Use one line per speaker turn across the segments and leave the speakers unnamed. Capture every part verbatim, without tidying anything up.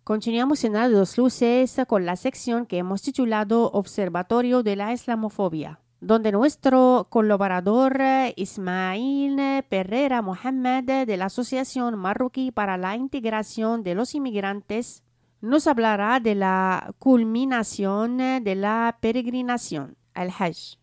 Continuamos en Radio Dos Luces con la sección que hemos titulado Observatorio de la Islamofobia, donde nuestro colaborador Ismail Pereira Mohamed de la Asociación Marroquí para la Integración de los Inmigrantes nos hablará de la culminación de la peregrinación, al Hajj.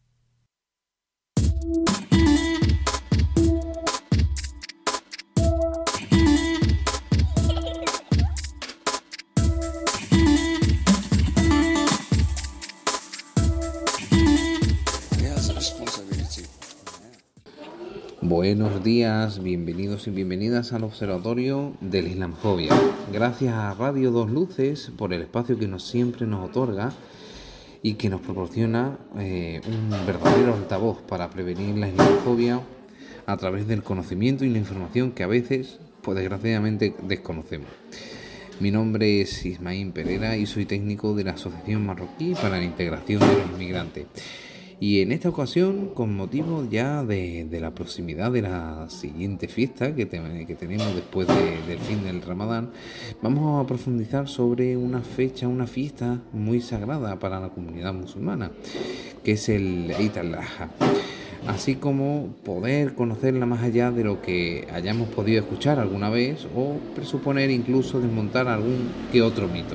Buenos días, bienvenidos y bienvenidas al Observatorio de la Islamofobia. Gracias a Radio Dos Luces por el espacio que nos siempre nos otorga y que nos proporciona eh, un verdadero altavoz para prevenir la islamofobia a través del conocimiento y la información que a veces, pues desgraciadamente, desconocemos. Mi nombre es Ismail Pereira y soy técnico de la Asociación Marroquí para la Integración de los Inmigrantes. Y en esta ocasión, con motivo ya de, de la proximidad de la siguiente fiesta que, te, que tenemos después de, del fin del Ramadán, vamos a profundizar sobre una fecha, una fiesta muy sagrada para la comunidad musulmana, que es el Eid al-Adha, así como poder conocerla más allá de lo que hayamos podido escuchar alguna vez o presuponer, incluso desmontar algún que otro mito.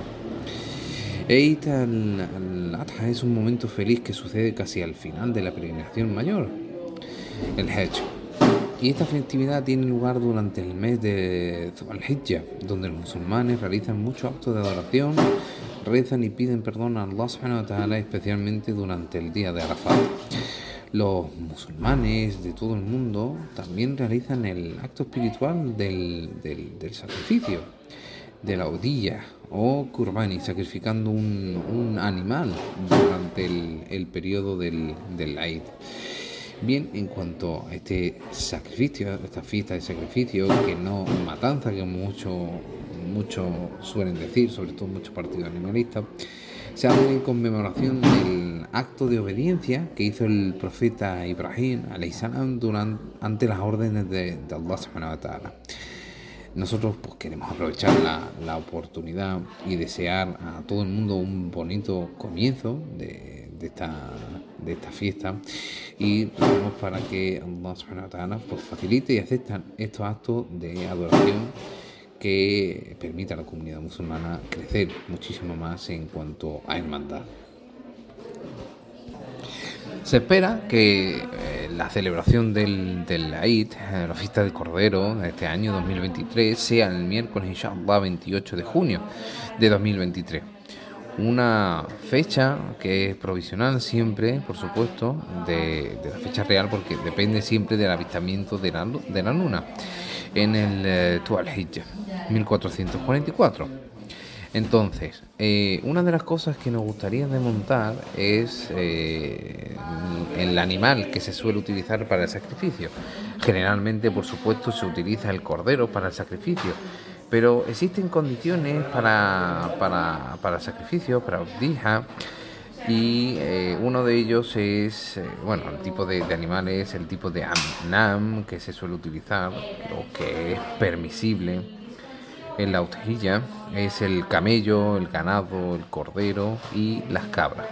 Eid al-Adha es un momento feliz que sucede casi al final de la peregrinación mayor, el Hajj. Y esta festividad tiene lugar durante el mes de Dhul Hijjah, donde los musulmanes realizan muchos actos de adoración, rezan y piden perdón a Allah subhanahu wa ta'ala, especialmente durante el día de Arafat. Los musulmanes de todo el mundo también realizan el acto espiritual del, del, del sacrificio, de la odilla o kurbani, sacrificando un, un animal durante el, el periodo del, del Eid. Bien, en cuanto a este sacrificio, esta fiesta de sacrificio, que no matanza, que muchos mucho suelen decir, sobre todo muchos partidos animalistas, se hace en conmemoración del acto de obediencia que hizo el profeta Ibrahim alayhi salam durante ante las órdenes de, de Allah subhanahu wa ta'ala. Nosotros pues queremos aprovechar la, la oportunidad y desear a todo el mundo un bonito comienzo de, de, esta, de esta fiesta, y pedimos para que Allah subhanahu wa ta'ala pues facilite y acepte estos actos de adoración que permita a la comunidad musulmana crecer muchísimo más en cuanto a hermandad. Se espera que eh, la celebración del, del Eid, eh, la fiesta del Cordero de este año dos mil veintitrés, sea el miércoles, inshallah, veintiocho de junio de dos mil veintitrés. Una fecha que es provisional siempre, por supuesto, de, de la fecha real, porque depende siempre del avistamiento de la, de la luna en el eh, Dhul Hijjah, mil cuatrocientos cuarenta y cuatro. Entonces, eh, una de las cosas que nos gustaría desmontar es eh, el animal que se suele utilizar para el sacrificio. Generalmente, por supuesto, se utiliza el cordero para el sacrificio, pero existen condiciones para, para, para el sacrificio, para udija, y eh, uno de ellos es, eh, bueno, el tipo de, de animales, el tipo de anam que se suele utilizar, o que es permisible en la udhiyya, es el camello, el ganado, el cordero y las cabras.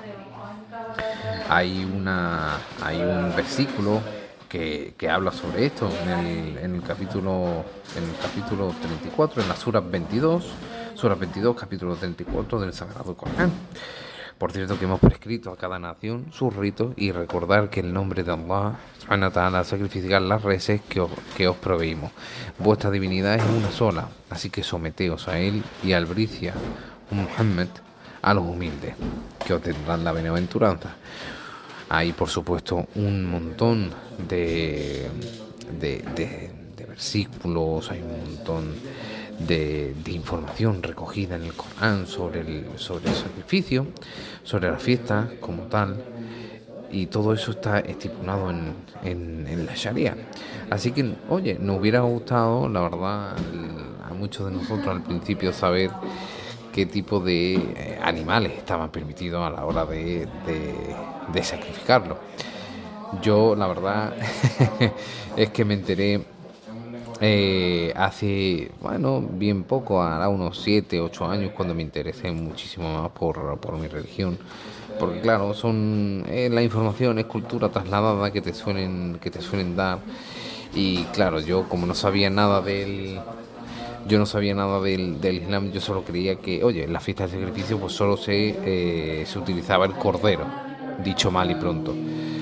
Hay una hay un versículo que, que habla sobre esto en el, en el capítulo en el capítulo treinta y cuatro, en la sura veintidós, sura veintidós, capítulo treinta y cuatro del Sagrado Corán. Por cierto, que hemos prescrito a cada nación sus ritos, y recordar que el nombre de Allah subhanahu wa ta'ala, sacrificar las reses que os, que os proveímos. Vuestra divinidad es una sola, así que someteos a él y albricia Muhammad a los humildes, que os tendrán la bienaventuranza. Hay, por supuesto, un montón de, de, de, de versículos, hay un montón de, de información recogida en el Corán sobre el, sobre el sacrificio, sobre la fiesta como tal, y todo eso está estipulado en, en, en la Sharia. Así que, oye, nos hubiera gustado, la verdad, a muchos de nosotros al principio saber qué tipo de eh, animales estaban permitidos a la hora de, de, de sacrificarlo. Yo, la verdad, es que me enteré Eh, hace, bueno, bien poco, hará unos siete, ocho años, cuando me interesé muchísimo más por, por mi religión. Porque claro, son eh, la información, es cultura trasladada que te suelen, que te suelen dar. Y claro, yo como no sabía nada del, yo no sabía nada del, del Islam, yo solo creía que, oye, en la fiesta de sacrificio pues solo se, eh, se utilizaba el cordero, dicho mal y pronto.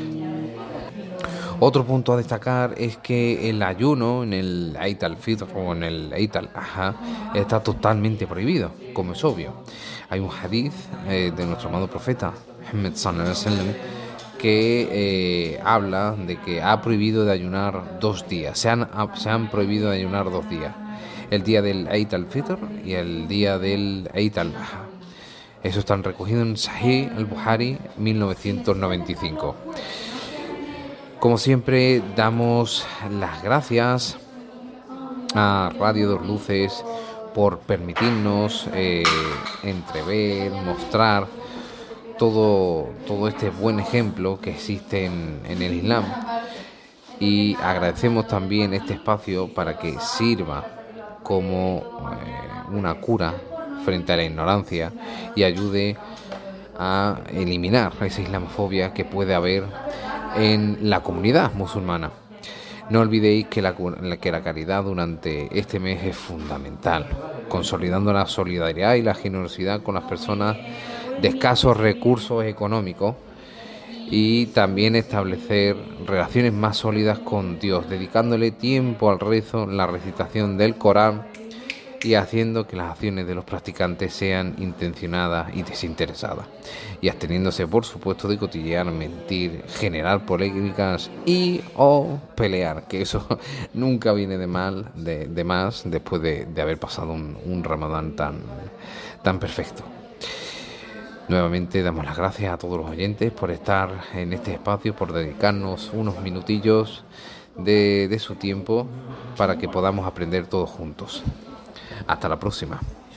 Otro punto a destacar es que el ayuno en el Eid al-Fitr o en el Eid al-Adha está totalmente prohibido, como es obvio. Hay un hadith eh, de nuestro amado profeta, Muhammad sallallahu alaihi wasallam, que eh, habla de que ha prohibido de ayunar dos días, se han, se han prohibido de ayunar dos días, el día del Eid al-Fitr y el día del Eid al-Adha. Eso está recogido en Sahih al-Bukhari mil novecientos noventa y cinco. Como siempre, damos las gracias a Radio Dos Luces por permitirnos eh, entrever, mostrar todo, todo este buen ejemplo que existe en, en el Islam. Y agradecemos también este espacio para que sirva como eh, una cura frente a la ignorancia y ayude a eliminar esa islamofobia que puede haber en la comunidad musulmana. No olvidéis que la, que la caridad durante este mes es fundamental, consolidando la solidaridad y la generosidad con las personas de escasos recursos económicos, y también establecer relaciones más sólidas con Dios, dedicándole tiempo al rezo, la recitación del Corán y haciendo que las acciones de los practicantes sean intencionadas y desinteresadas, y absteniéndose por supuesto de cotillear, mentir, generar polémicas y o pelear, que eso nunca viene de mal de, de más después de, de haber pasado un, un Ramadán tan, tan perfecto. Nuevamente damos las gracias a todos los oyentes por estar en este espacio, por dedicarnos unos minutillos de, de su tiempo para que podamos aprender todos juntos. Hasta la próxima.